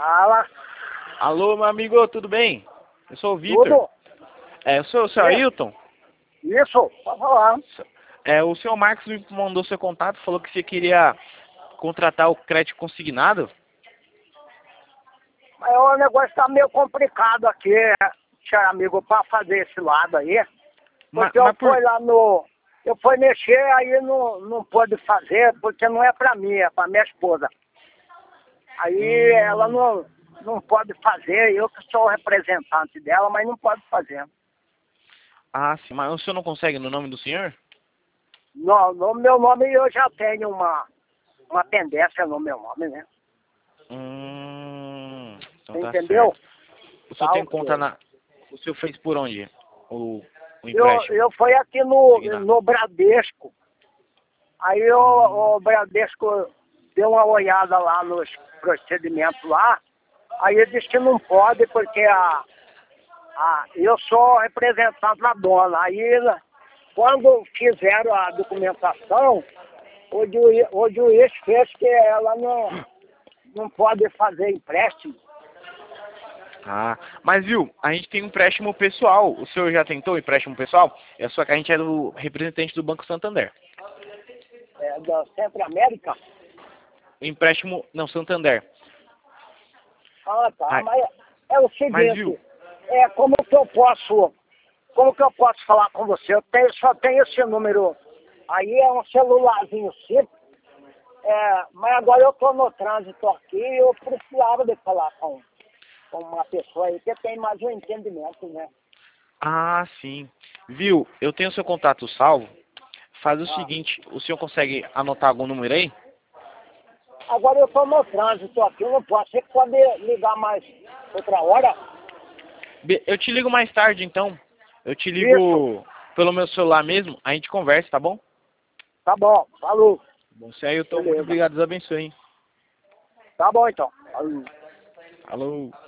Fala. Alô, meu amigo, tudo bem? Eu sou o Vitor. Tudo? Eu sou o seu Ailton. Isso, pode falar. O senhor Marcos me mandou seu contato, falou que você queria contratar o crédito consignado. Mas o negócio tá meio complicado aqui, senhor amigo, pra fazer esse lado aí. Porque eu fui mexer, aí não pude fazer, porque não é pra mim, é pra minha esposa. Aí ela não pode fazer, eu que sou o representante dela, mas não pode fazer. Ah, sim, mas o senhor não consegue no nome do senhor? No meu nome eu já tenho uma pendência no meu nome, né? Então tá Entendeu? certo. O senhor Tá, tem ok. conta na... O senhor fez por onde? O empréstimo? Eu fui aqui Consignado. no Bradesco. Aí o Bradesco deu uma olhada lá nos procedimentos lá. Aí ele disse que não pode porque eu sou representante da dona. Aí quando fizeram a documentação, o juiz fez que ela não pode fazer empréstimo. Ah, mas viu, a gente tem um empréstimo pessoal. O senhor já tentou empréstimo pessoal? Só que a gente é do representante do Banco Santander. É, da Centro América. Empréstimo, não, Santander. Ah, tá. Ah, Mas é o mas viu, seguinte, como que eu posso falar com você? Só tenho esse número. Aí é um celularzinho simples. Mas agora eu estou no trânsito aqui e eu precisava de falar com uma pessoa aí que tem mais um entendimento, né? ah, sim. Viu, eu tenho seu contato salvo. Faz o Ah. seguinte, o senhor consegue anotar algum número aí? Agora eu estou no trânsito aqui, eu não posso. Você pode ligar mais outra hora? Eu te ligo mais tarde, então. Eu te Isso. ligo pelo meu celular mesmo, a gente conversa, tá bom? Tá bom. Falou. Bom, se aí eu tô muito Beleza. obrigado, Deus abençoe, hein? Tá bom então. Falou. Alô.